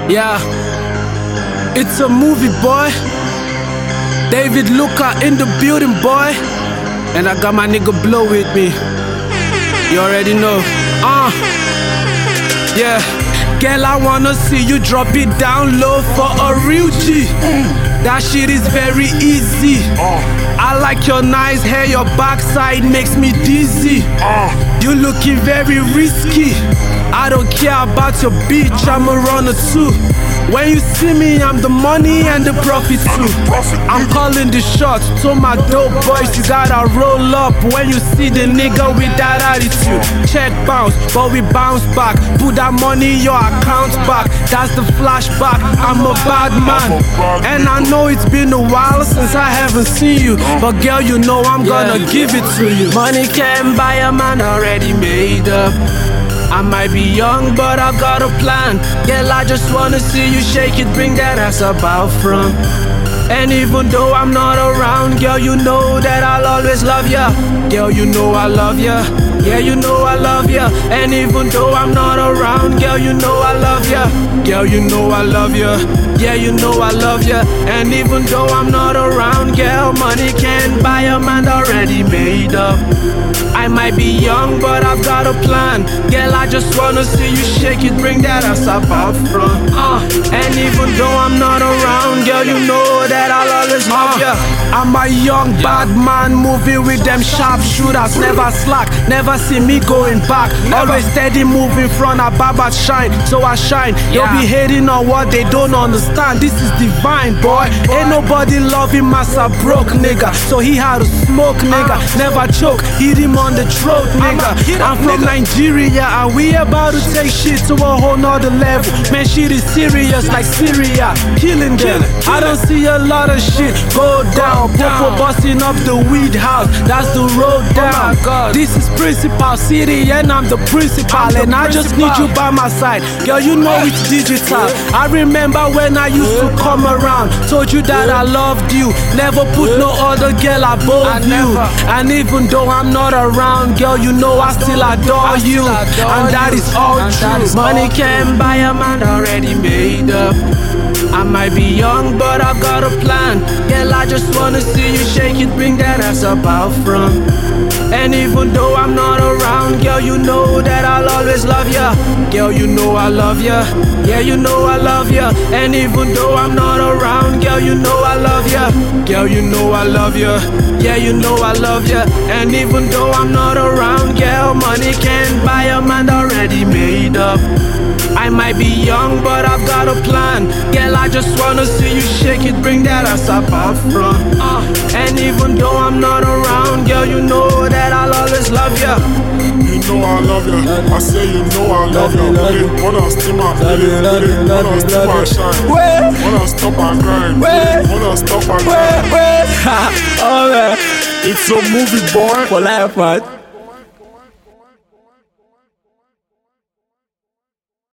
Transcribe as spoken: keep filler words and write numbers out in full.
Yeah, it's a movie, boy. David Luca in the building, boy. And I got my nigga Blow with me. You already know. Uh, yeah. Girl, I wanna see you drop it down low for a real G. That shit is very easy. I like your nice hair, your backside makes me dizzy. You looking very risky. I don't care about your bitch, I'm a runner too. When you see me, I'm the money and the profit too. I'm calling the shots, to my dope boys, you gotta roll up when you see the nigga with that attitude. Check bounce, but we bounce back. Put that money in your account back. That's the flashback, I'm a bad man. And I know it's been a while since I haven't seen you, but girl, you know I'm gonna give it to you. Money can't buy a man already made up. I might be young, but I've got a plan. Girl, I just wanna see you shake it, bring that ass up out front. And even though I'm not around, girl, you know that I'll always love ya. Girl, you know I love ya. Yeah, you know I love ya. And even though I'm not around, girl, you know I love ya. Girl, you know I love ya. Yeah, you know I love ya. And even though I'm not around, girl, money can't buy a man already made up. I might be young, but I've got a plan. Girl, I just wanna see you shake it, bring that ass up out front. Uh, and even though I'm not around, girl, you know that I'll always love ya. I'm a young bad man moving with them sharp shooters. Never slack, never see me going back. Always steady moving front, a baba shine, so I shine. Don't be hating on what they don't understand. This is divine, boy. Ain't nobody loving massa broke nigga, so he had to smoke nigga. Never choke, hit him on the throat nigga. I'm from Nigeria and we about to take shit to a whole nother level. Man, shit is serious like Syria, killing them. I don't see a lot of shit go down. Popo busting up the weed house, that's the road down. This is Principal City and I'm the principal, and I just need you by my side. Girl, you know it's digital. I remember when I used to come around, told you that I loved you, never put no other girl above you. And even though I'm not around, girl, you know I still adore you, and that is all true. Money can't buy a man already made up. I might be young, but I've got a plan. Girl, I just wanna see you shake it, bring that ass up out front. And even though I'm not around, girl, you know that I'll always love ya. Girl, you know I love ya. Yeah, you know I love ya. And even though I'm not around, girl, you know I love ya. Girl, you know I love ya. Yeah, you know I love ya. And even though I'm not around, girl, money can't buy a man already made up. I might be young, but I've got a plan. Girl, I just wanna see you shake it, bring that ass up out front. Uh, and even though I'm not around, girl, you know that I'll always love ya. You know I love ya. I say you know I love ya. Really, wanna steal my really, really, wanna steal my shine. Wanna stop and grind. Wanna stop and grind. Oh man, it's a movie, boy. for life, man.